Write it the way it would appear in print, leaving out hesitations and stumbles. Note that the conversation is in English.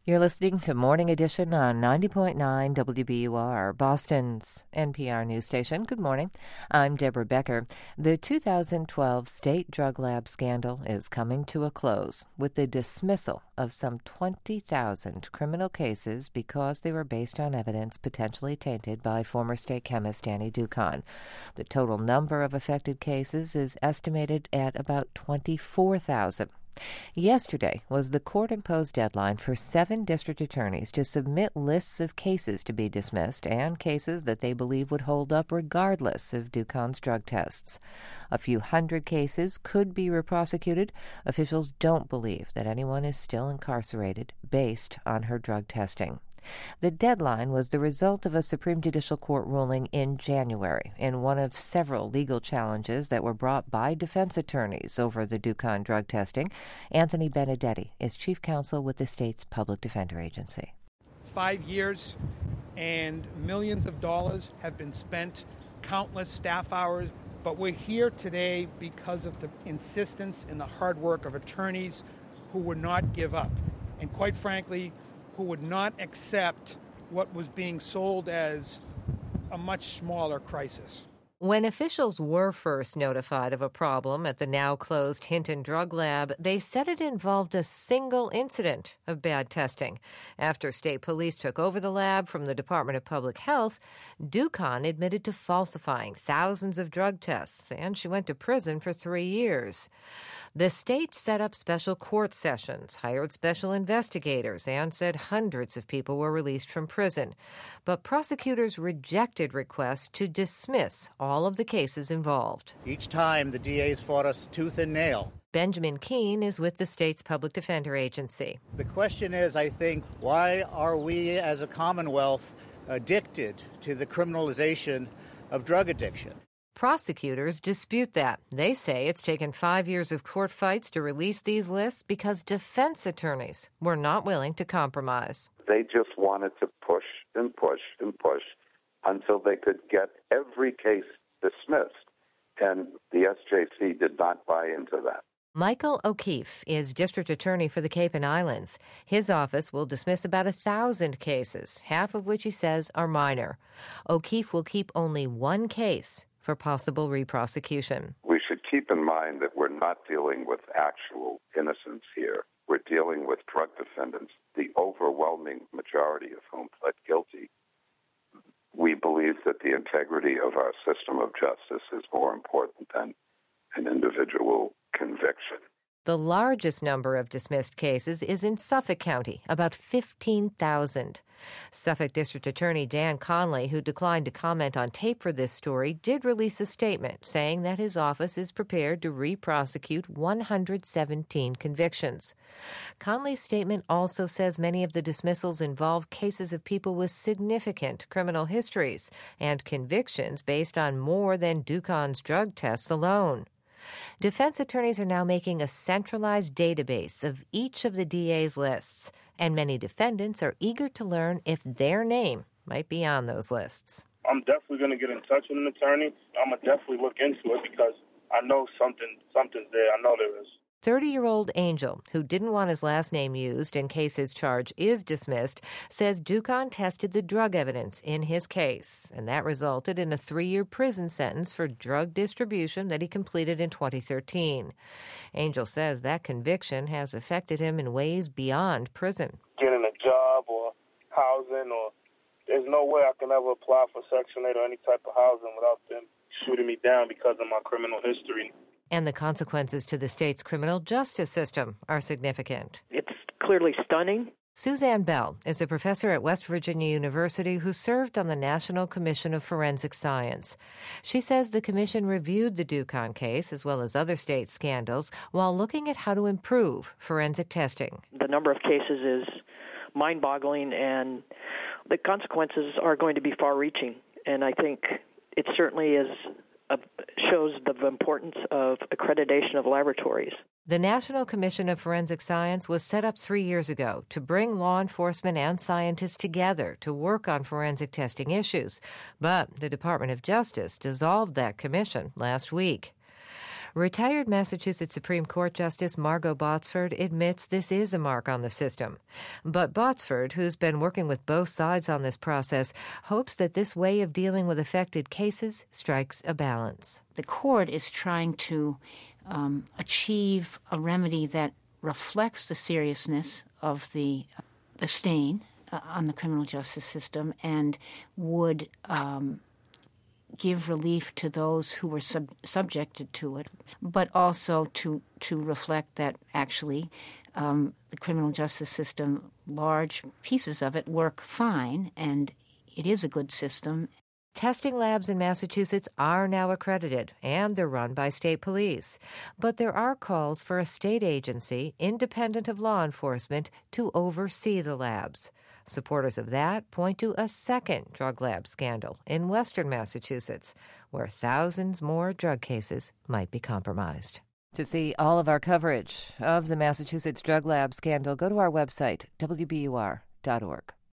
You're listening to Morning Edition on 90.9 WBUR, Boston's NPR news station. Good morning. I'm Deborah Becker. The 2012 State Drug Lab scandal is coming to a close with the dismissal of some 20,000 criminal cases because they were based on evidence potentially tainted by former state chemist Danny Dukan. The total number of affected cases is estimated at about 24,000. Yesterday was the court-imposed deadline for 7 district attorneys to submit lists of cases to be dismissed and cases that they believe would hold up regardless of Dukan's drug tests. A few hundred cases could be reprosecuted. Officials don't believe that anyone is still incarcerated based on her drug testing. The deadline was the result of a Supreme Judicial Court ruling in January in one of several legal challenges that were brought by defense attorneys over the Dukan drug testing. Anthony Benedetti is chief counsel with the state's public defender agency. 5 years and millions of dollars have been spent, countless staff hours, but we're here today because of the insistence and the hard work of attorneys who would not give up. And quite frankly, who would not accept what was being sold as a much smaller crisis. When officials were first notified of a problem at the now-closed Hinton Drug Lab, they said it involved a single incident of bad testing. After state police took over the lab from the Department of Public Health, Dukan admitted to falsifying thousands of drug tests, and she went to prison for 3 years. The state set up special court sessions, hired special investigators, and said hundreds of people were released from prison. But prosecutors rejected requests to dismiss all of the cases involved. Each time the DAs fought us tooth and nail. Benjamin Keene is with the state's public defender agency. The question is, I think, why are we as a Commonwealth addicted to the criminalization of drug addiction? Prosecutors dispute that. They say it's taken 5 years of court fights to release these lists because defense attorneys were not willing to compromise. They just wanted to push and push and push until they could get every case dismissed. And the SJC did not buy into that. Michael O'Keefe is district attorney for the Cape and Islands. His office will dismiss about 1,000 cases, half of which he says are minor. O'Keefe will keep only one case for possible reprosecution. We should keep in mind that we're not dealing with actual innocence here. We're dealing with drug defendants, the overwhelming majority of whom pled guilty. We believe that the integrity of our system of justice is more important than an individual conviction. The largest number of dismissed cases is in Suffolk County, about 15,000. Suffolk District Attorney Dan Conley, who declined to comment on tape for this story, did release a statement saying that his office is prepared to re-prosecute 117 convictions. Conley's statement also says many of the dismissals involve cases of people with significant criminal histories and convictions based on more than Dukan's drug tests alone. Defense attorneys are now making a centralized database of each of the DA's lists, and many defendants are eager to learn if their name might be on those lists. I'm definitely going to get in touch with an attorney. I'm going to definitely look into it because I know something's there. I know there is. 30-year-old Angel, who didn't want his last name used in case his charge is dismissed, says Dukan tested the drug evidence in his case, and that resulted in a 3-year prison sentence for drug distribution that he completed in 2013. Angel says that conviction has affected him in ways beyond prison. Getting a job or housing, or there's no way I can ever apply for Section 8 or any type of housing without them shooting me down because of my criminal history. And the consequences to the state's criminal justice system are significant. It's clearly stunning. Suzanne Bell is a professor at West Virginia University who served on the National Commission of Forensic Science. She says the commission reviewed the Dukan case, as well as other state scandals, while looking at how to improve forensic testing. The number of cases is mind-boggling, and the consequences are going to be far-reaching. And I think it certainly shows the importance of accreditation of laboratories. The National Commission of Forensic Science was set up 3 years ago to bring law enforcement and scientists together to work on forensic testing issues. But the Department of Justice dissolved that commission last week. Retired Massachusetts Supreme Court Justice Margot Botsford admits this is a mark on the system. But Botsford, who's been working with both sides on this process, hopes that this way of dealing with affected cases strikes a balance. The court is trying to achieve a remedy that reflects the seriousness of the stain on the criminal justice system and would give relief to those who were subjected to it, but also to reflect that actually the criminal justice system, large pieces of it work fine, and it is a good system. Testing labs in Massachusetts are now accredited, and they're run by state police. But there are calls for a state agency, independent of law enforcement, to oversee the labs. Supporters of that point to a second drug lab scandal in western Massachusetts, where thousands more drug cases might be compromised. To see all of our coverage of the Massachusetts drug lab scandal, go to our website, wbur.org.